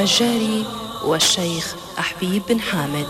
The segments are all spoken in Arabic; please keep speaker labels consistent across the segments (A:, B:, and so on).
A: الفجاري والشيخ حبيب بن حامد.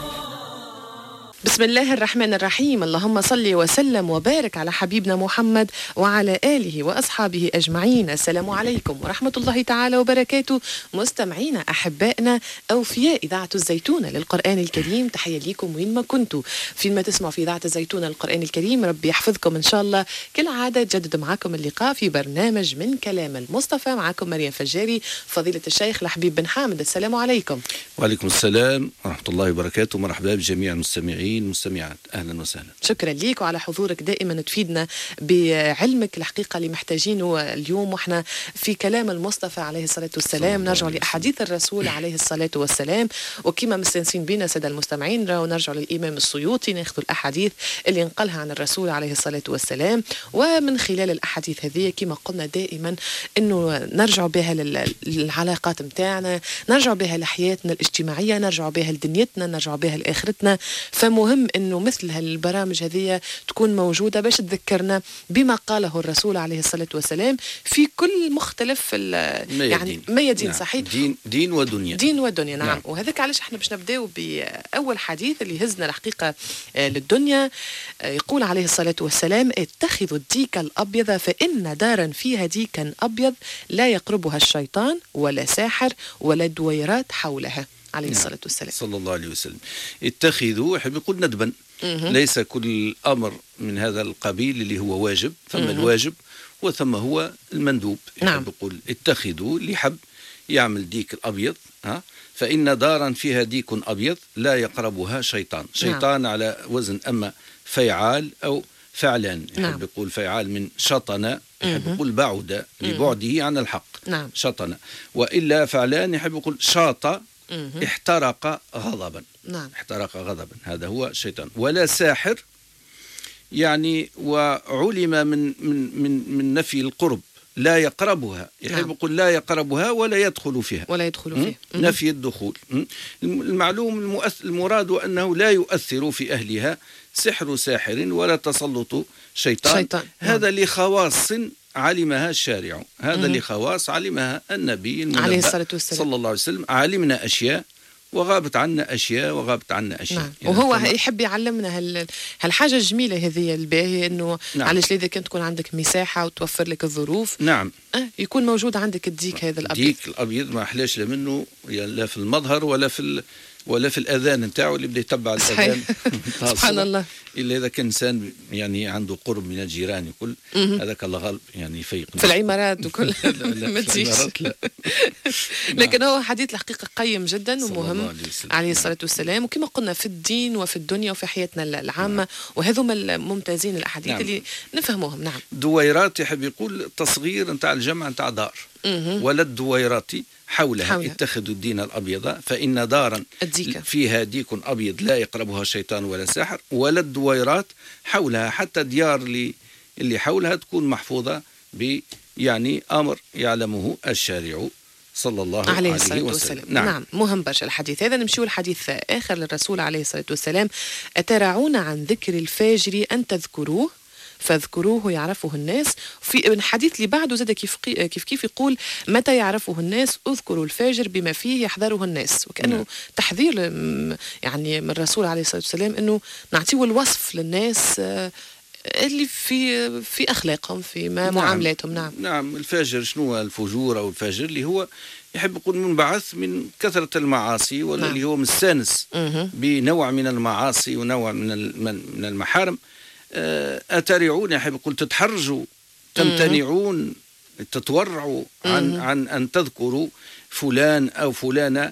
B: بسم الله الرحمن الرحيم. اللهم صل وسلم وبارك على حبيبنا محمد وعلى آله وأصحابه أجمعين. السلام عليكم ورحمة الله تعالى وبركاته. مستمعينا أحبائنا أوفياء إذاعة الزيتونة للقرآن الكريم، تحية ليكم وين ما كنتوا، فيما تسمعوا في إذاعة الزيتونة للقرآن الكريم. ربي يحفظكم إن شاء الله. كالعادة تجدد معكم اللقاء في برنامج من كلام المصطفى. معكم مريم فجاري، فضيلة الشيخ الحبيب بن حامد. السلام عليكم.
C: وعليكم السلام ورحمة الله وبركاته. مرحبا بجميع المستمعين المستمعات، أهلا وسهلا.
B: شكرا ليك وعلى حضورك، دائما تفيدنا بعلمك الحقيقة اللي محتاجينه اليوم وإحنا في كلام المصطفى عليه الصلاة والسلام. نرجع لأحاديث الرسول عليه الصلاة والسلام، وكما مستنسين بنا سادة المستمعين ونرجع للإمام السيوطي ناخذ الأحاديث اللي نقلها عن الرسول عليه الصلاة والسلام. ومن خلال الأحاديث هذه كما قلنا دائما أنه نرجع بها للعلاقات متاعنا، نرجع بها لحياتنا الاجتماعية، نرجع بها لدنيتنا، نرجع بها لآخرتنا. فمهم أنه مثل هالبرامج هذه تكون موجودة باش تذكرنا بما قاله الرسول عليه الصلاة والسلام في كل مختلف يعني ميادين. نعم. صحيح،
C: دين ودنيا.
B: دين ودنيا. نعم. وهذاك علاش احنا باش نبداو بأول حديث اللي هزنا الحقيقة للدنيا. يقول عليه الصلاة والسلام: اتخذوا الديك الأبيض فإن دارا فيها ديكا أبيض لا يقربها الشيطان ولا ساحر ولا دويرات حولها، عليه الصلاة والسلام
C: صلى الله عليه وسلم. اتخذوا يحب يقول ندبا، ليس كل أمر من هذا القبيل اللي هو واجب، ثم الواجب وثم هو المندوب. يحب يقول اتخذوا اللي يحب يعمل ديك الأبيض، فإن دارا فيها ديك أبيض لا يقربها شيطان. شيطان على وزن أما فيعال أو فعلان. يحب يقول فيعال من شطن، يحب يقول بعد لبعده عن الحق. شطن. وإلا فعلان يحب يقول شاط احترق غضبا. احترق غضبا، هذا هو الشيطان. ولا ساحر يعني وعلم من نفي القرب، لا يقربها. يحب يقول لا يقربها ولا يدخل فيها، نفي الدخول. المعلوم المراد أنه لا يؤثر في أهلها سحر ساحر ولا تسلط شيطان. هذا لخواص علمها الشارع، هذا لخواص علمها النبي
B: عليه الصلاة والسلام
C: صلى الله عليه وسلم. علمنا أشياء وغابت عنا أشياء وغابت عنا أشياء.
B: يعني وهو يحب يعلمنا هالحاجة الجميلة هذه الباهية، أنه علاش إذا كنت تكون عندك مساحة وتوفر لك الظروف يكون موجود عندك الديك هذا الأبيض.
C: الديك الأبيض ما أحلاش منه لا في المظهر ولا في الأذان نتاعو اللي بده يتبع الأذان.
B: سبحان الله.
C: إلا إذا كان إنسان يعني عنده قرب من الجيران يقول هذاك الله غالب يعني يفيق
B: في العمارات وكل ما تجيش. لكن هو حديث الحقيقة قيم جدا ومهم عليه الصلاة والسلام. وكما قلنا في الدين وفي الدنيا وفي حياتنا العامة. وهذوما الممتازين الأحاديث اللي نفهموهم.
C: دويرات يحب يقول تصغير نتاع الجمع نتاع دار. ولا الدويرات حولها. اتخذوا الدين الأبيض فإن دارا فيها ديك أبيض لا يقربها شيطان ولا ساحر ولا الدويرات حولها. حتى ديار اللي حولها تكون محفوظة يعني أمر يعلمه الشارع صلى الله عليه وسلم.
B: نعم. مهم برشا الحديث هذا. نمشيو الحديث آخر للرسول عليه الصلاة والسلام: أترعون عن ذكر الفاجر أن تذكروه فاذكروه يعرفه الناس. في الحديث اللي بعده زاد كيف يقول: متى يعرفه الناس اذكروا الفاجر بما فيه يحذره الناس. وكأنه تحذير يعني من الرسول عليه الصلاة والسلام أنه نعطيه الوصف للناس اللي في أخلاقهم في معاملاتهم.
C: نعم. الفاجر شنو الفجور أو الفاجر؟ اللي هو يحب يكون منبعث من كثرة المعاصي، ولا اللي هو مستانس بنوع من المعاصي ونوع من المحارم. أترعون يحب يقول تتحرجوا، تمتنعون، تتورعوا عن أن تذكروا فلان أو فلانة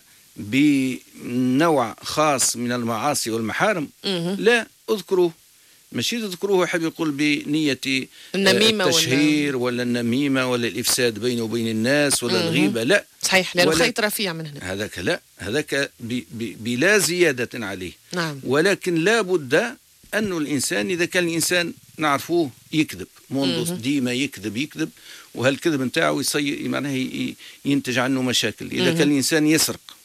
C: بنوع خاص من المعاصي والمحارم. لا، اذكروه. ماشي تذكروه يحب يقول بنية التشهير ولا النميمة ولا الإفساد بينه وبين الناس ولا الغيبة. لا،
B: صحيح، لأنه خيط رفيع من هنا.
C: هذاك لا، هذاك بلا زيادة عليه. ولكن لا بد أنه الإنسان إذا كان الإنسان نعرفوه يكذب منذ ديما يكذب وهالكذب نتاعو معناه ينتج عنه مشاكل. إذا كان الإنسان يسرق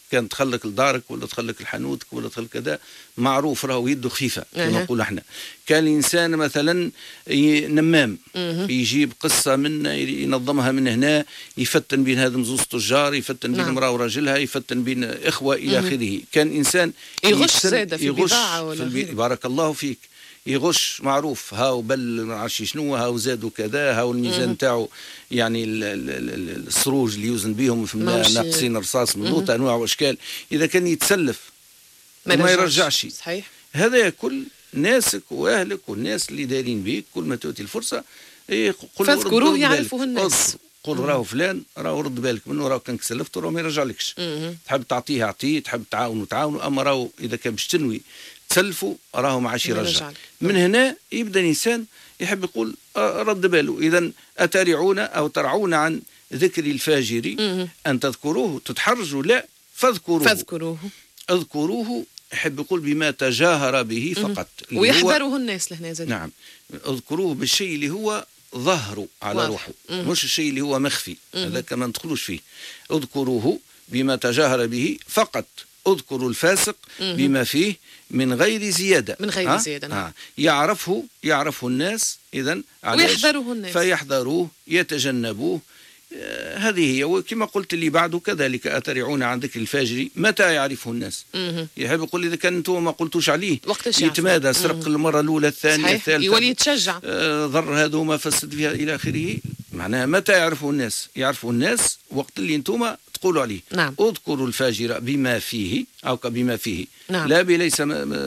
C: كان تخلك لدارك ولا تخلك لحانوتك ولا تخلك كذا، معروف راهو يده خفيفة كما نقول احنا. كان الإنسان مثلا نمام يجيب قصة من ينظمها من هنا، يفتن بين هذا زوج تجار، يفتن بين امرأة وراجلها، يفتن بين إخوة إلى آخره. كان إنسان
B: يغش زادة في البضاعة ولا
C: بارك الله فيك، يغش معروف، هاو بل ما عرفش شنو، هاو زادوا كذا، هاو الميزان تاعو يعني السروج اللي يوزن بهم في ناقصين رصاص من لوطة انواع واشكال. اذا كان يتسلف ما يرجعش.
B: صحيح.
C: هذا كل ناسك واهلك والناس اللي دايرين بيك، كل ما تؤتي الفرصه
B: فاذكروه يعرفه الناس.
C: قل راهو فلان، راهو رد بالك منه، راهو كان سلفته راهو ما يرجعلكش. تحب تعطيه اعطيه، تحب تعاونه، اما راهو اذا كان باش تنوي تسلفوا راهو ما عادش يرجع. من هنا يبدا الانسان يحب يقول رد باله. اذا اترعون او ترعون عن ذكر الفاجر ان تذكروه تتحرجوا، لا فاذكروه اذكروه. يحب يقول بما تجاهر به فقط،
B: ويحذره الناس لهنا زاد.
C: نعم، اذكروه بالشيء اللي هو ظهره على روحه، مش الشيء اللي هو مخفي، هذا كما ندخلوش فيه. اذكروه بما تجاهر به فقط، اذكروا الفاسق بما فيه من غير زيادة.
B: من غير زيادة. نعم.
C: يعرفه الناس، إذن
B: ويحذره الناس،
C: فيحذروه يتجنبوه. هذه هي. وكما قلت لي بعد كذلك أترعون عن ذكر الفاجر متى يعرفه الناس. يحب يقول إذا كان أنتم ما قلتوش عليه يتمادى، سرق المرة الأولى الثانية الثالثة،
B: يولي يتشجع،
C: ضر هذا وما فسد فيها إلى آخره. معناها متى يعرفه الناس؟ يعرفه الناس وقت اللي أنتم تقولوا عليه.
B: نعم.
C: اذكروا الفاجر بما فيه أو بما فيه.
B: نعم.
C: لا بليس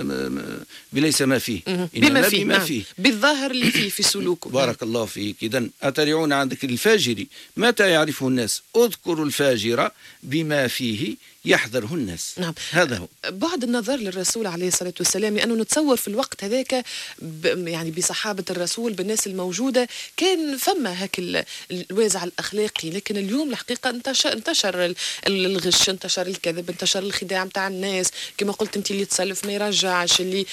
C: ما فيه،
B: بما فيه. نعم. فيه بالظاهر اللي فيه في سلوكه.
C: بارك الله فيك. إذن أترعون عن ذكر الفاجر متى يعرفه الناس، اذكروا الفاجر بما فيه يحذره الناس.
B: نعم.
C: هذا هو
B: بعد النظر للرسول عليه الصلاة والسلام، لأنه نتصور في الوقت هذاك يعني بصحابة الرسول بالناس الموجودة كان فما هاك الوازع الأخلاقي، لكن اليوم الحقيقة انتشر الغش، انتشر الكذب، انتشر الخداع متاع الناس. كما قلت انت، اللي يتسلف ما يرجعش، اللي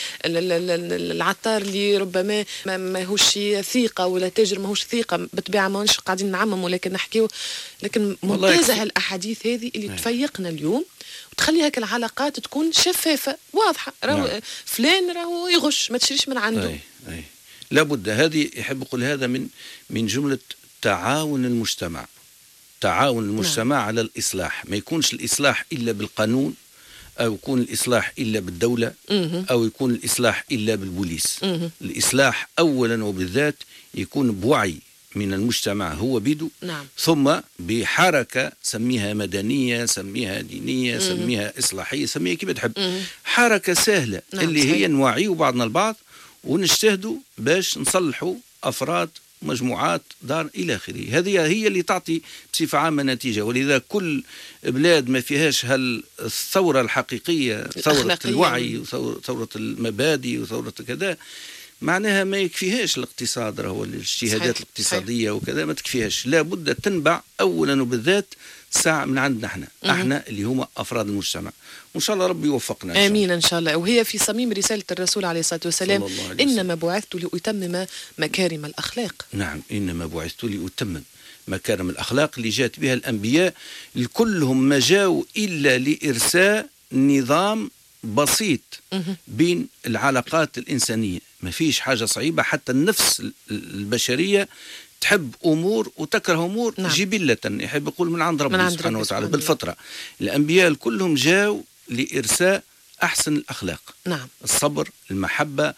B: العطار اللي ربما ما هوش ثقة، ولا تاجر ما هوش ثقة بالطبيعة. ما هوش قاعدين نعمم ولكن نحكيو، لكن ممتازة هالأحاديث هذه اللي تفيقنا اليوم وتخلي هاك العلاقات تكون شفافة واضحة. راهو فلان راهو يغش، ما تشريش من عنده.
C: أي. لابد. هذه يحب يقول هذا من جملة تعاون المجتمع. تعاون المجتمع على الإصلاح. ما يكونش الإصلاح إلا بالقانون، أو يكون الإصلاح إلا بالدولة، أو يكون الإصلاح إلا بالبوليس. الإصلاح أولا وبالذات يكون بوعي من المجتمع هو بيدو.
B: نعم.
C: ثم بحركة، سميها مدنية، سميها دينية، سميها إصلاحية، سميها كيف تحب. حركة سهلة.
B: نعم.
C: اللي
B: صحيح.
C: هي نوعيوا بعضنا البعض ونجتهدوا باش نصلحوا أفراد، مجموعات، دار إلى آخره. هذه هي اللي تعطي بصفة عامة نتيجة. ولذا كل بلاد ما فيهاش هالثورة الحقيقية، ثورة الوعي وثورة المبادئ وثورة كذا، معناها ما يكفيهاش الاقتصاد، راهو الاجتهادات الاقتصادية وكذا ما تكفيهاش. لابد تنبع أولا وبالذات ساعة من عندنا احنا اللي هم أفراد المجتمع. وإن شاء الله ربي يوفقنا.
B: آمين إن شاء الله. وهي في صميم رسالة الرسول عليه الصلاة والسلام، إنما بعثت لأتمم مكارم الأخلاق.
C: نعم، إنما بعثت لأتمم مكارم الأخلاق اللي جاءت بها الأنبياء. كلهم ما جاءوا إلا لإرساء نظام بسيط بين العلاقات الإنسانية. ما فيش حاجة صعيبة، حتى النفس البشرية تحب أمور وتكره أمور. نعم. جبلة، يحب يقول من عند ربنا سبحانه وتعالى بالفطرة. الأنبياء كلهم جاءوا لإرساء أحسن الأخلاق.
B: نعم.
C: الصبر، المحبة،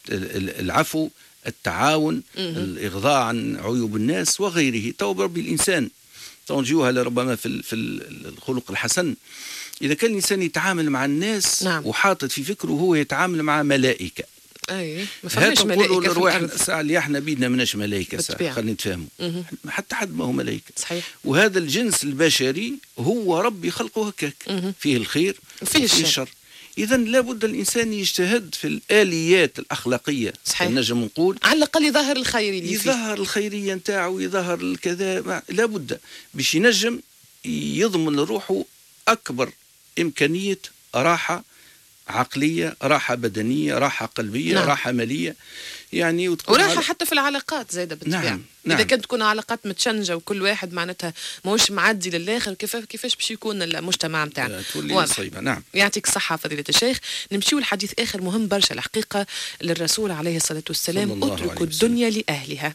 C: العفو، التعاون، الإغضاء عن عيوب الناس وغيره. توب ربي الإنسان تنجيوها لربما في الخلق الحسن. إذا كان الإنسان يتعامل مع الناس، نعم، وحاطط في فكره هو يتعامل مع ملائكة.
B: أي ما فهمش ملائكة في الأرض.
C: ساعة اللي احنا بيدنا مناش ملائكة، ساعة خلينا نتفاهموا. حتى حد ما هو ملائكة.
B: صحيح.
C: وهذا الجنس البشري هو ربي خلقه هكاك، فيه الخير وفيه الشر. إذا لابد الإنسان يجتهد في الآليات الأخلاقية.
B: صحيح.
C: نجم نقول
B: على الأقل يظهر الخير اللي فيه،
C: يظهر الخيرية نتاعو، يظهر الكذا. لابد باش ينجم يضمن لروحه أكبر إمكانية راحة عقلية، راحة بدنية، راحة قلبية،
B: نعم.
C: راحة مالية، يعني
B: وراحة حتى في العلاقات زايدة بالطبيعة.
C: نعم. نعم.
B: إذا كانت تكون علاقات متشنجة وكل واحد معناتها ماهوش معدي للآخر، كيفاش باش يكون المجتمع متاعنا؟
C: تولي صعيبة. نعم.
B: يعطيك الصحة فضيلة الشيخ. نمشيو الحديث آخر مهم برشا الحقيقة للرسول عليه الصلاة والسلام: اتركوا الدنيا لأهلها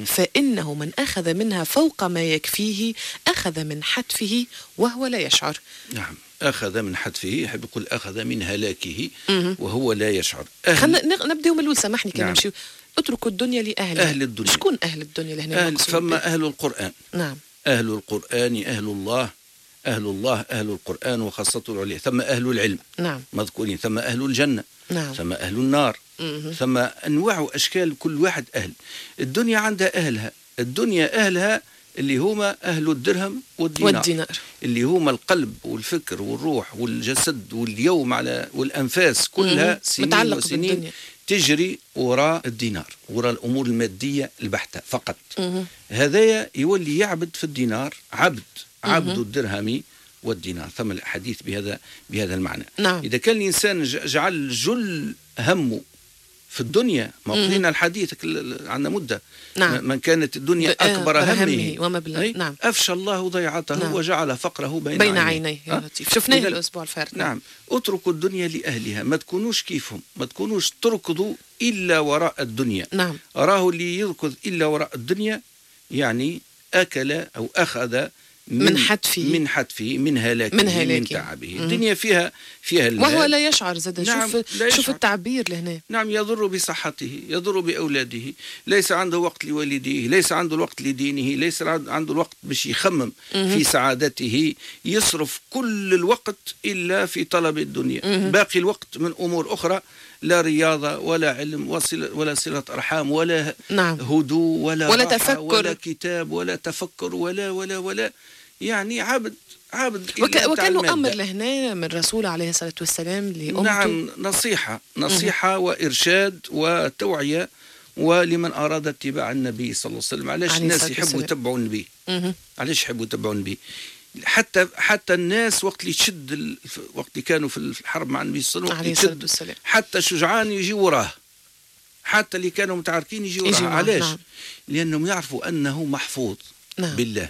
B: فإنه من أخذ منها فوق ما يكفيه أخذ من حتفه وهو لا يشعر.
C: نعم، أخذ من حتفه، يحب يقول أخذ من هلاكه وهو لا يشعر.
B: خلينا نبدأ من الأول، سامحني كان نمشيو. اتركوا الدنيا لأهلها.
C: أهل الدنيا.
B: شكون أهل الدنيا لهنا؟
C: فما أهل القرآن.
B: نعم.
C: أهل القرآن أهل الله، أهل الله أهل القرآن وخاصة العليا. ثم أهل العلم.
B: نعم.
C: مذكورين. ثم أهل الجنة.
B: نعم.
C: ثم أهل النار. ثم أنواع وأشكال، كل واحد أهل. الدنيا عندها أهلها. الدنيا أهلها اللي هما أهل الدرهم والدينار. اللي هما القلب والفكر والروح والجسد واليوم على والأنفاس، كلها سنين وسنين بالدنيا. تجري وراء الدينار، وراء الأمور المادية البحتة فقط. هذايا يولي يعبد في الدينار، عبد الدرهم والدينار. ثم الحديث بهذا المعنى.
B: نعم.
C: إذا كان الإنسان جعل جل همه في الدنيا، ما قلنا الحديث عندنا مدة.
B: نعم.
C: من كانت الدنيا أكبر همه
B: ومبلغ. نعم.
C: أفشى الله ضيعته. نعم. وجعل فقره بين
B: عينيه. يا لطيف، شفناه الأسبوع الفارط.
C: نعم. اتركوا الدنيا لأهلها، ما تكونوش كيفهم، ما تكونوش تركضوا إلا وراء الدنيا.
B: نعم.
C: راه اللي يركض إلا وراء الدنيا يعني أكل أو أخذ من حتفه من هلاكه من تعبه. الدنيا فيها
B: وهو لا يشعر زاد.
C: نعم.
B: شوف التعبير لهنا.
C: نعم. يضر بصحته، يضر بأولاده، ليس عنده وقت لوالديه، ليس عنده الوقت لدينه، ليس عنده الوقت باش يخمم في سعادته، يصرف كل الوقت إلا في طلب الدنيا. باقي الوقت من أمور أخرى، لا رياضة ولا علم ولا صلة أرحام ولا
B: نعم.
C: هدوء ولا
B: تفكر
C: ولا كتاب ولا تفكر ولا يعني عبد
B: وكانوا أمر لهنا من الرسول عليه الصلاة والسلام لأمته.
C: نعم. نصيحة وإرشاد وتوعية، ولمن أراد اتباع النبي صلى الله عليه وسلم. علاش الناس يحبوا يتبعوا النبي؟ علاش يحبوا يتبعوا النبي؟ حتى الناس وقت اللي تشد، وقت اللي كانوا في الحرب مع النبي صلى الله عليه وسلم، حتى شجعان يجي وراه، حتى اللي كانوا متعاركين يجي وراه. علاش؟
B: نعم.
C: لأنهم يعرفوا أنه محفوظ.
B: نعم.
C: بالله،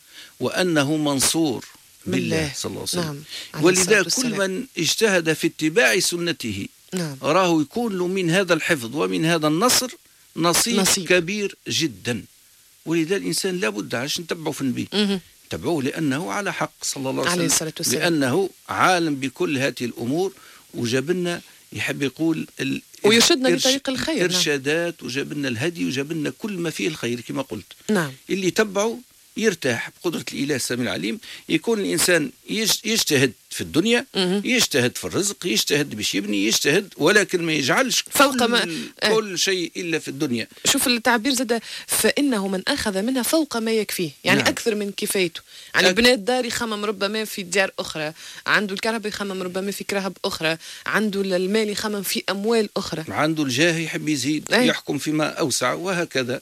C: وأنه منصور بالله صلى الله عليه وسلم.
B: نعم.
C: ولذا كل من اجتهد في اتباع سنته
B: نعم.
C: راه يكون له من هذا الحفظ ومن هذا النصر نصيب كبير جدا. ولذا الإنسان لابد عشان نتبعه في النبي، تبعوه لأنه على حق صلى الله عليه وسلم، لأنه عالم بكل هذه الأمور، وجاب لنا يحب يقول
B: ويرشدنا لطريق الخير.
C: إرشادات. نعم. وجاب لنا الهدي، وجاب لنا كل ما فيه الخير كما قلت.
B: نعم.
C: اللي تبعه يرتاح بقدرة الإله السميع العليم. يكون الإنسان يجتهد في الدنيا، يجتهد في الرزق، يجتهد باش يبني، يجتهد، ولكن ما يجعلش
B: فوق
C: كل شيء إلا في الدنيا.
B: شوف التعبير زاد: فإنه من أخذ منها فوق ما يكفيه، يعني نعم. أكثر من كفايته. يعني بناء الدار يخمم ربما في ديار أخرى، عنده الكهرباء يخمم ربما في كرهب أخرى، عنده المال يخمم في أموال أخرى،
C: عنده الجاه يحب يزيد، يحكم فيما أوسع، وهكذا.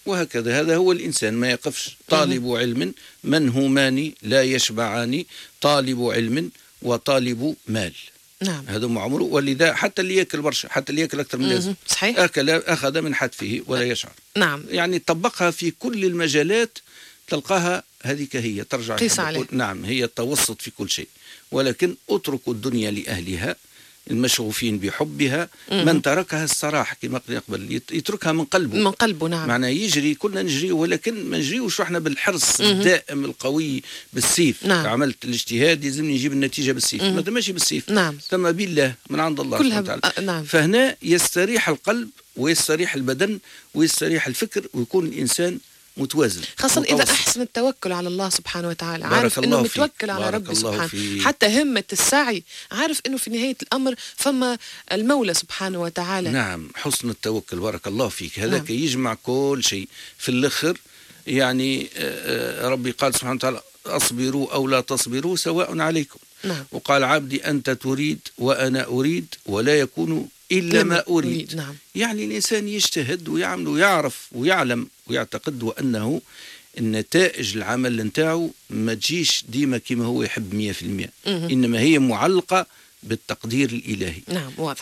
C: هذا هو الإنسان، ما يقفش. طالب علم منهومان لا يشبعان، طالب علم وطالب مال.
B: نعم.
C: هذا عمره. ولذا حتى اللي يأكل برشا، حتى اللي يأكل أكثر من لازم،
B: صحيح.
C: أخذ من حتفه ولا يشعر.
B: نعم.
C: يعني طبقها في كل المجالات، تلقاها هذيك هي ترجع
B: قيس عليه.
C: نعم، هي التوسط في كل شيء. ولكن اتركوا الدنيا لأهلها المشغوفين بحبها. من تركها الصراحة كما قلنا قبل، يتركها من قلبه. نعم. معناه يجري، كنا نجري، ولكن ما نجريوش احنا بالحرص الدائم القوي بالسيف.
B: نعم.
C: عملت الاجتهاد لازمني نجيب النتيجة بالسيف، ما تمشي بالسيف.
B: نعم.
C: ثم بالله من عند الله سبحانه وتعالى.
B: نعم.
C: فهنا يستريح القلب ويستريح البدن ويستريح الفكر، ويكون الإنسان متوازن،
B: خاصة إذا أحسن التوكل على الله سبحانه وتعالى، عارف أنه متوكل على ربي سبحانه، حتى همة السعي عارف أنه في نهاية الأمر فما المولى سبحانه وتعالى.
C: نعم. حسن التوكل بارك الله فيك. هذاك نعم. يجمع كل شيء في الآخر. يعني ربي قال سبحانه وتعالى: أصبروا أو لا تصبروا سواء عليكم.
B: نعم.
C: وقال: عبدي أنت تريد وأنا أريد ولا يكون إلا ما أريد.
B: نعم.
C: يعني الإنسان يجتهد ويعمل ويعرف ويعلم ويعتقد وأنه النتائج العمل نتاعو ما تجيش ديما كما هو يحب 100%، إنما هي معلقة بالتقدير الإلهي.
B: نعم واضح.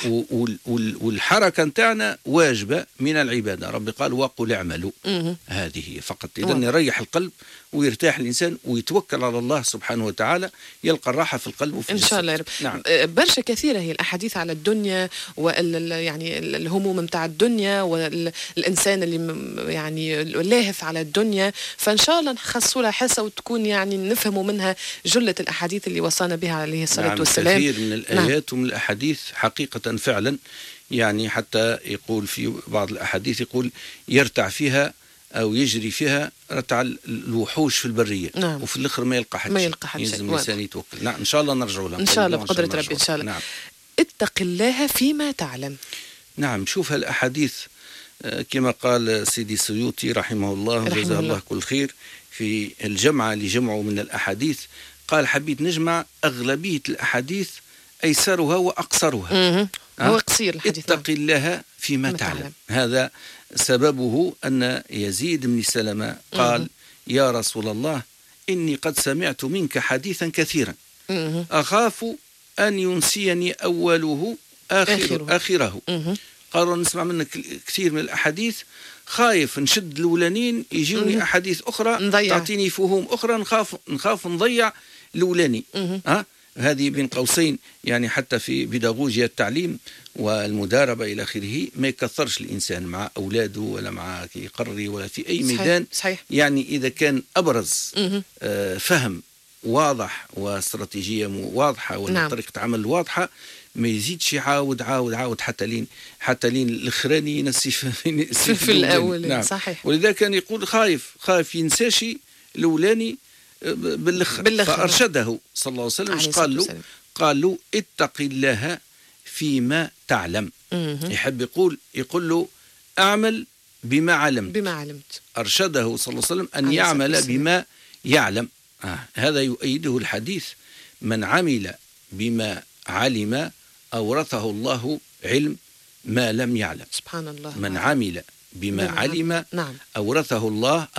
C: والحركة نتاعنا واجبة من العبادة. ربي قال وقل اعملوا. هذه هي فقط. إذن يريح القلب ويرتاح الإنسان ويتوكل على الله سبحانه وتعالى، يلقى الراحة في القلب وفي
B: الجسد. إن شاء الله يا رب.
C: نعم.
B: برشا كثيرة هي الأحاديث على الدنيا يعني الهموم متاع الدنيا والإنسان اللي يعني لاهث على الدنيا، فإن شاء الله نخصوا لها حصة وتكون يعني نفهموا منها جلة الأحاديث اللي وصانا بها عليه الصلاة والسلام.
C: كثير من الآيات ومن الأحاديث حقيقة فعلا، يعني حتى يقول في بعض الأحاديث يقول يرتع فيها أو يجري فيها رتع الوحوش في البرية.
B: نعم.
C: وفي الآخر ما يلقى حد شيء. يلزم الإنسان يتوكل. نعم إن شاء الله نرجع لها
B: إن شاء الله بقدرة ربي إن شاء الله.
C: نعم.
B: اتق الله فيما تعلم.
C: نعم شوف هالأحاديث كما قال سيدي السيوطي رحمه الله وجزاه الله كل خير في الجمعة اللي جمعوا من الأحاديث، قال حبيت نجمع أغلبية الأحاديث أيسرها وأقصرها.
B: هو قصير الحديث.
C: اتق الله فيما تعلم. هذا سببه أن يزيد بن سلمة قال يا رسول الله إني قد سمعت منك حديثا كثيرا أخاف أن ينسيني أوله آخره. قالوا نسمع منك كثير من الأحاديث، خايف نشد الأولانين يجيوني أحاديث أخرى تعطيني فهوم أخرى، نخاف نضيع الأولاني. هذه بين قوسين يعني حتى في بيداغوجيا التعليم والمداربة إلى آخره ما يكثرش الإنسان مع أولاده ولا مع يقري ولا في أي ميدان.
B: صحيح.
C: يعني إذا كان أبرز فهم واضح واستراتيجية واضحة ولا طريقة عمل واضحة، ما يزيدش عاود حتى لين الأخراني ينسي
B: في الأول.
C: نعم.
B: صحيح.
C: ولذا كان يقول خايف ينساشي الأولاني بالأخر. فأرشده صلى الله عليه وسلم. مش قال له اتق الله فيما تعلم. يحب يقول له أعمل بما علمت. أرشده صلى الله عليه وسلم أن يعمل بما يعلم. هذا يؤيده الحديث من عمل بما علم أورثه الله علم ما لم يعلم.
B: سبحان الله.
C: من عمل بما علم أورثه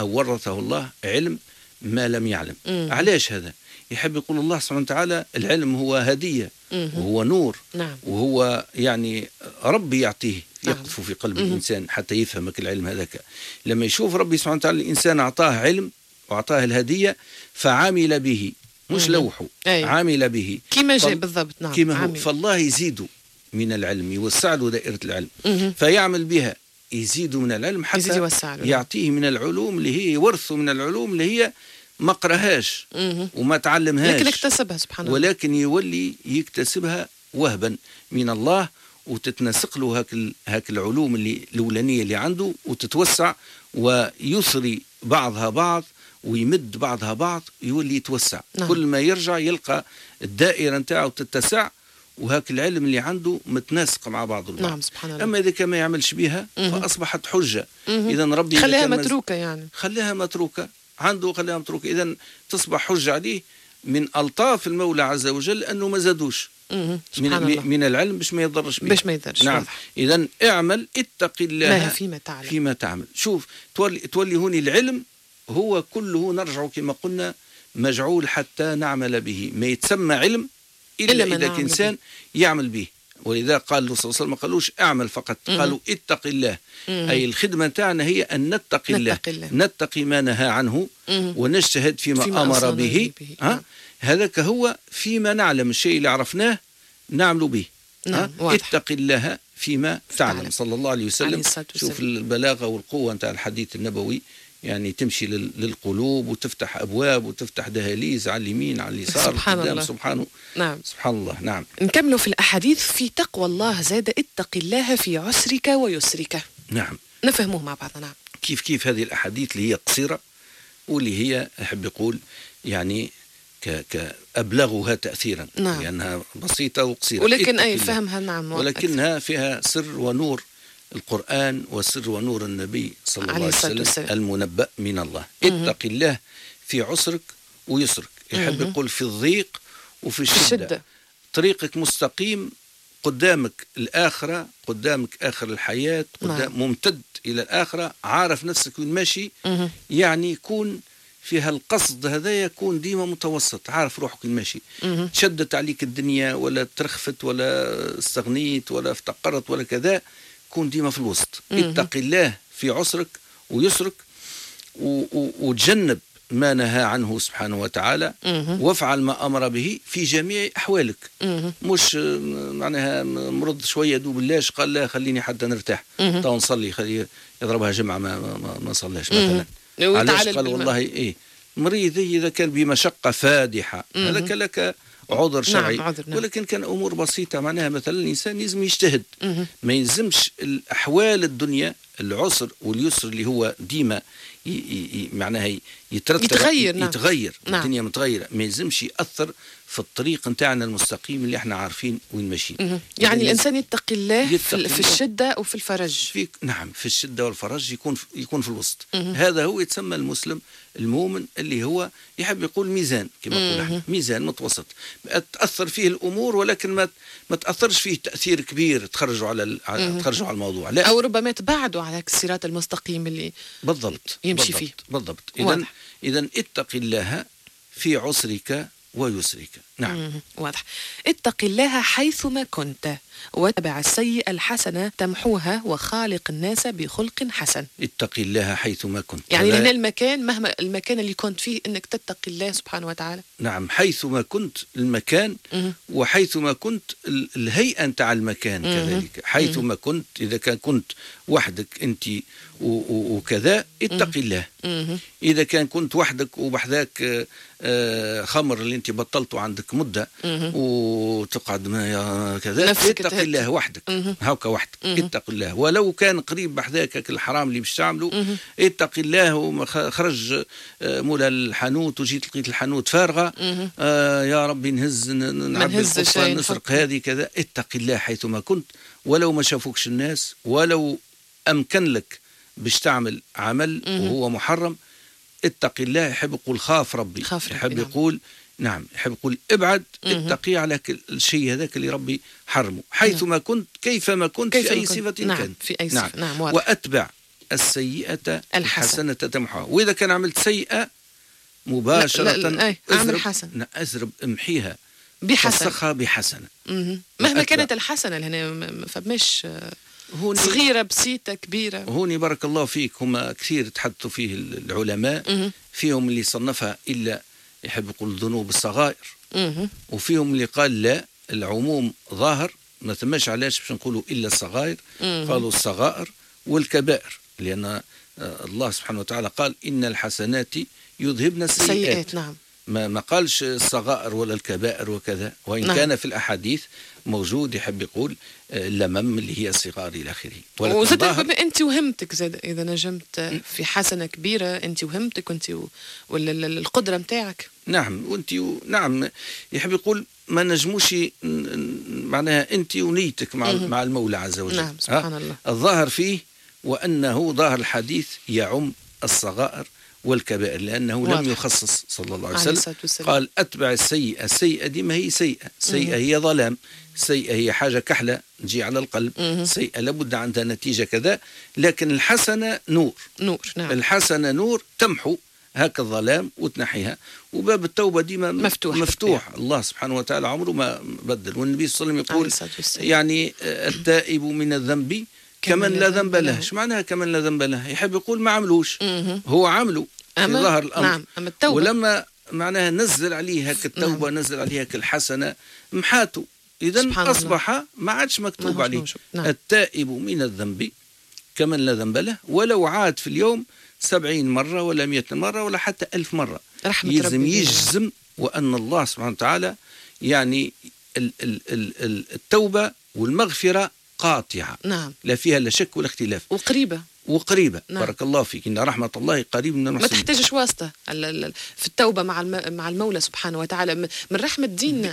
C: الله علم ما لم يعلم. علاش هذا؟ يحب يقول الله سبحانه وتعالى العلم هو هدية وهو نور. وهو يعني ربي يعطيه يقف في قلب الإنسان حتى يفهمك العلم هذاك. لما يشوف ربي سبحانه وتعالى الإنسان أعطاه علم وأعطاه الهدية فعمل به، مش لوحه. عامل به
B: كما جاء بالضبط. نعم.
C: كما هو. فالله يزيد من العلم، يوسع له دائرة العلم. فيعمل بها، يزيد من العلم حتى يعطيه من العلوم اللي هي يورثه من العلوم اللي هي ما قراهاش وما تعلمهاش،
B: لكن اكتسبها سبحان الله.
C: ولكن يولي يكتسبها وهبا من الله، وتتنسق له هاك العلوم اللي الأولانية اللي عنده، وتتوسع ويسري بعضها بعض ويمد بعضها بعض، يولي يتوسع. كل ما يرجع يلقى الدائرة نتاعه تتسع، وهاك العلم اللي عنده متناسق مع بعض البعض.
B: نعم سبحان الله.
C: أما إذا كان ما يعملش بها فأصبحت حجة. إذا ربي
B: خليها متروكة، يعني
C: خليها متروكة عنده، خليها متروكة. إذا تصبح حجة عليه. من ألطاف المولى عز وجل أنه ما زادوش من العلم باش ما يضرش به. نعم. إذا اعمل اتق الله فيما تعمل. شوف تولي هوني العلم هو كله نرجع كما قلنا مجعول حتى نعمل به. ما يتسمى علم إلا إذا كإنسان يعمل به. ولذا قال له صلى الله عليه وسلم ما قالوش اعمل فقط، قالوا اتق الله. أي الخدمة تاعنا هي أن نتقي الله، نتقي ما نهى عنه ونجتهد فيما أمر به. هذاك هو فيما نعلم، الشيء اللي عرفناه نعمل به. اتق الله فيما تعلم. صلى الله عليه وسلم. شوف البلاغة والقوة نتاع الحديث النبوي، يعني تمشي للقلوب وتفتح أبواب وتفتح دهاليز على اليمين على اليسار.
B: سبحان الله.
C: سبحان الله. نعم.
B: نكملوا في الأحاديث في تقوى الله زاد اتق الله في عسرك ويسرك.
C: نعم.
B: نفهموه مع بعضنا. نعم.
C: كيف هذه الأحاديث اللي هي قصيرة واللي هي أحب يقول يعني كأبلغها تأثيرا.
B: نعم.
C: لأنها بسيطة وقصيرة
B: ولكن أي فهمها. نعم.
C: ولكنها فيها سر ونور القرآن وسر ونور النبي صلى الله عليه وسلم المنبأ من الله. اتق الله في عسرك ويسرك. يحب يقول في الضيق وفي الشدة. طريقك مستقيم، قدامك الآخرة، قدامك آخر الحياة، ممتد إلى الآخرة، عارف نفسك وين ماشي. يعني يكون فيها القصد هذا يكون ديما متوسط، عارف روحك الماشي. شدت عليك الدنيا ولا ترخفت ولا استغنيت ولا افتقرت ولا كذا، كون ديما في الوسط. اتق الله في عسرك ويسرك، وتجنب ما نهى عنه سبحانه وتعالى، وافعل ما أمر به في جميع أحوالك. مش معناها مرض شوية دوب اللاش قال لا خليني حتى نرتاح تو نصلي، خلي يضربها جمعة ما صلاش مثلا. علاش؟ قال والله إيه مريض إذا كان بمشقة فادحة هذاك لك عذر شرعي.
B: نعم.
C: ولكن كان أمور بسيطة معناها مثلا الإنسان يلزم يجتهد، ما يلزمش الأحوال الدنيا العسر واليسر اللي هو ديما معناها
B: يتغير.
C: يتغير.
B: نعم.
C: الدنيا متغيرة، ما يلزمش يأثر في الطريق نتاعنا المستقيم اللي احنا عارفين وين ماشيين.
B: يعني الإنسان يتقي الله في الشدة وفي الفرج.
C: نعم، في الشدة والفرج يكون في الوسط. هذا هو يتسمى المسلم المؤمن، اللي هو يحب يقول ميزان كما نقول احنا، ميزان متوسط تأثر فيه الأمور ولكن ما تأثرش فيه تأثير كبير تخرجوا على الموضوع، لا،
B: أو ربما تبعدوا على الصراط المستقيم اللي
C: بالضبط
B: يمشي فيه.
C: بالضبط. إذا اتق الله في عسرك ويسرك. نعم.
B: واضح. اتق الله حيثما كنت واتبع السيئة الحسنة تمحوها وخالق الناس بخلق حسن.
C: اتق الله حيثما كنت،
B: يعني لهنا المكان، مهما المكان اللي كنت فيه انك تتقي الله سبحانه وتعالى.
C: نعم، حيثما كنت المكان، وحيثما كنت الهيئة نتاع المكان كذلك. حيثما كنت، إذا كنت وحدك أنت وكذا اتق الله. إذا كنت وحدك وبحذاك خمر اللي أنت بطلته عندك مدة وتقعد ما كذا، اتق الله وحدك. هاكا وحدك اتق الله. ولو كان قريب بحذاك الحرام اللي باش تعمله، اتق الله. وخرج مولا الحانوت وجيت لقيت الحانوت فارغة، يا ربي نهز نعبي القصة نسرق هذه كذا. اتق الله حيثما كنت، ولو ما شافوكش الناس، ولو أمكن لك باش تعمل عمل وهو محرم، اتق الله. يحب يقول خاف ربي، يحب يقول نعم، يحب يقول ابعد، اتقي على الشيء هذاك اللي ربي حرمه. حيثما كنت، كيفما كنت، في أي صفة كانت.
B: في أي صفة. نعم.
C: وأتبع السيئة الحسنة تمحوها. وإذا كان عملت سيئة مباشرة
B: أعمل حسن،
C: أزرب امحيها
B: بحسن،
C: فسخها بحسنة.
B: مهما كانت الحسنة، لأن فمش صغيرة بسيطة كبيرة.
C: هوني بارك الله فيك، هما كثير تحدثوا فيه العلماء، فيهم اللي صنفها إلا يحب يقول ذنوب الصغائر، وفيهم اللي قال لا، العموم ظاهر، ما ثماش علاش باش نقولوا إلا الصغائر. قالوا الصغائر والكبائر، لأن الله سبحانه وتعالى قال إن الحسنات يذهبن السيئات.
B: نعم.
C: ما قالش الصغائر ولا الكبائر وكذا، وإن كان في الأحاديث موجود يحب يقول اللمم اللي هي الصغار إلى آخره.
B: وزاد أنت وهمتك زاد، إذا نجمت في حسنة كبيرة أنت وهمتك وأنت ولا القدرة متاعك.
C: نعم، وأنت نعم، يحب يقول ما نجموش معناها أنت ونيتك مع المولى عز وجل.
B: نعم، سبحان الله.
C: الظاهر فيه وأنه ظاهر الحديث يعم الصغائر والكبائر، لأنه لم يخصص صلى الله عليه وسلم. قال أتبع السيئة. السيئة دي ما هي سيئة، سيئة هي ظلام، سيئة هي حاجة كحلة تجي على القلب، سيئة لابد عندها نتيجة كذا. لكن الحسنة نور.
B: نعم.
C: الحسنة نور تمحو هاك الظلام وتنحيها. وباب التوبة ديما مفتوح. الله سبحانه وتعالى عمره ما بدل. والنبي صلى الله عليه وسلم يقول يعني التائب من الذنب كمن لا ذنب له. ايش معناها كمن لا ذنب له؟ يحب يقول ما عملوش، هو عمله في ظهر الأمر.
B: نعم. أما التوبة،
C: ولما معناها نزل عليه هك التوبة، نزل عليه هك الحسنة، محاته. إذن أصبح ما عادش مكتوب عليه. التائب من الذنب كمن لا ذنب له، ولو عاد في اليوم 70 مرة ولا 100 مرة ولا حتى 1000 مرة، يلزم يجزم وأن الله سبحانه وتعالى يعني التوبة والمغفرة قاطعة.
B: نعم.
C: لا فيها لا شك ولا اختلاف، وقريبة. نعم. بارك الله فيك، إن رحمة الله قريب من المحسنين.
B: ما تحتاجش واسطة في التوبة مع المولى سبحانه وتعالى، من رحمة ديننا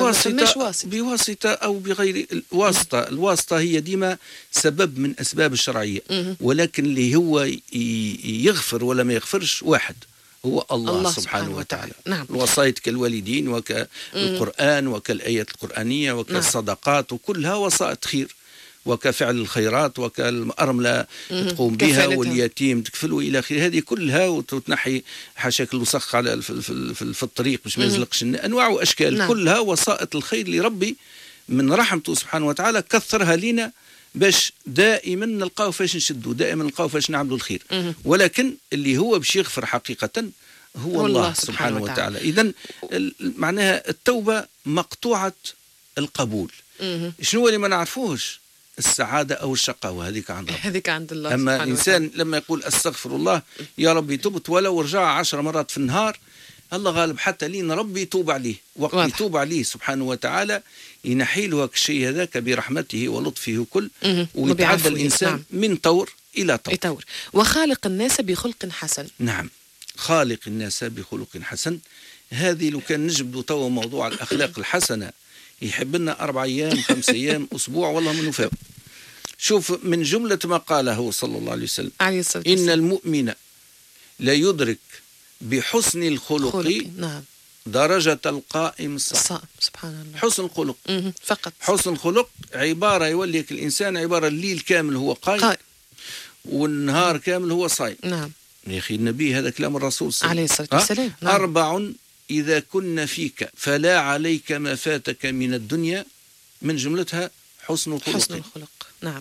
C: بواسطة أو بغير الواسطة. الواسطة هي ديما سبب من أسباب الشرعية، ولكن اللي هو يغفر ولا ما يغفرش واحد، هو الله سبحانه وتعالى.
B: نعم.
C: الوصايا كالوالدين وكالقرآن وكالآيات القرآنية وكالصدقات، وكلها وسائط خير. وكفعل الخيرات وكالأرملة تقوم بها واليتيم تكفله إلى آخره. هذه كلها وتنحي حاشاك الوسخ على في الطريق باش ما يزلقش أنواع وأشكال. نعم. كلها وسائط الخير لربي من رحمته سبحانه وتعالى كثرها لنا باش دائما نلقاو فاش نشدوا، دائما نلقاو فاش نعملوا الخير. ولكن اللي هو باش يغفر حقيقة هو الله سبحانه وتعالى. إذن معناها التوبة مقطوعة القبول. شنو اللي ما نعرفوش؟ السعادة أو الشقاوة هذيك عند الله.
B: هذيك عند الله.
C: أما الإنسان لما يقول أستغفر الله يا ربي تبت ولو رجع 10 مرات في النهار، الله غالب حتى لين ربي يتوب عليه. وقت يتوب عليه سبحانه وتعالى ينحي له الشيء هذاك برحمته ولطفه وكل، ويتعدى الإنسان. نعم. من طور إلى طور.
B: وخالق الناس بخلق حسن.
C: نعم، خالق الناس بخلق حسن. هذه لو كان نجبدوا توا موضوع الأخلاق الحسنة يحب لنا 4 أيام 5 أيام أسبوع والله من وفاء. شوف من جملة ما قاله صلى الله عليه وسلم إن المؤمن لا يدرك بحسن الخلق
B: نعم.
C: درجة القائم الصائم.
B: سبحان الله.
C: حسن الخلق
B: فقط.
C: حسن الخلق عبارة يوليك الإنسان عبارة الليل كامل هو قائم والنهار كامل هو صائم.
B: نعم
C: يا أخي النبي هذا كلام الرسول صلى الله
B: عليه الصلاة والسلام.
C: نعم. 4 إذا كنا فيك فلا عليك ما فاتك من الدنيا، من جملتها حسن الخلق.
B: حسن الخلق. نعم.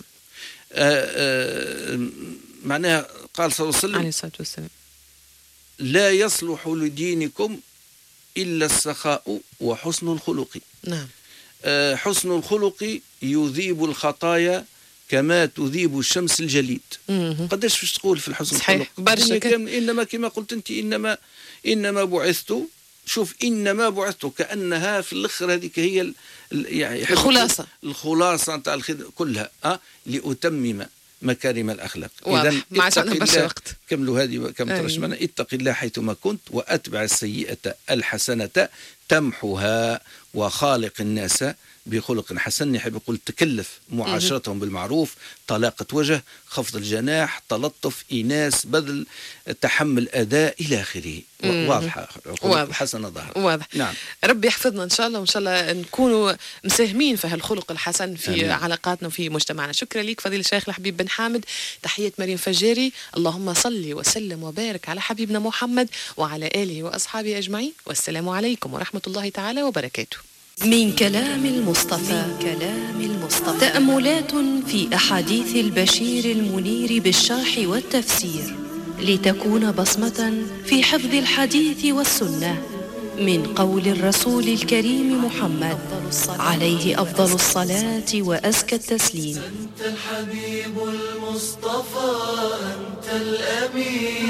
C: معناها قال صلى الله عليه وسلم
B: عليه الصلاة والسلام
C: لا يصلح لدينكم إلا السخاء وحسن الخلق.
B: نعم.
C: حسن الخلق يذيب الخطايا كما تذيب الشمس الجليد. قداش فيش تقول في الحسن الخلق برشا. إنما كما قلت أنت إنما بعثت. شوف إنما بعثت كأنها في الآخر هذيك هي يعني الخلاصة نتاع كلها لأتمم مكارم الأخلاق. إذن اتق الله. كملوا هذه كم ترجمنا. اتق الله حيثما كنت وأتبع السيئة الحسنة تمحها وخالق الناس بخلق حسن. يحب يقول تكلف معاشرتهم بالمعروف، طلاقة وجه، خفض الجناح، تلطف، إيناس، بذل، تحمل أداء إلى آخره. واضحة حسنة ظهر.
B: واضح.
C: نعم.
B: ربي يحفظنا إن شاء الله، وإن شاء الله نكونوا مساهمين في هالخلق الحسن في أمين. علاقاتنا وفي مجتمعنا. شكرا لك فضيلة الشيخ الحبيب بن حامد. تحية مريم فجاري. اللهم صل وسلم وبارك على حبيبنا محمد وعلى آله وأصحابه أجمعين، والسلام عليكم ورحمة الله تعالى وبركاته.
A: من كلام المصطفى. تأملات في أحاديث البشير المنير بالشرح والتفسير، لتكون بصمة في حفظ الحديث والسنة من قول الرسول الكريم محمد عليه أفضل الصلاة وأزكى التسليم.
D: أنت الحبيب المصطفى، أنت الأمين.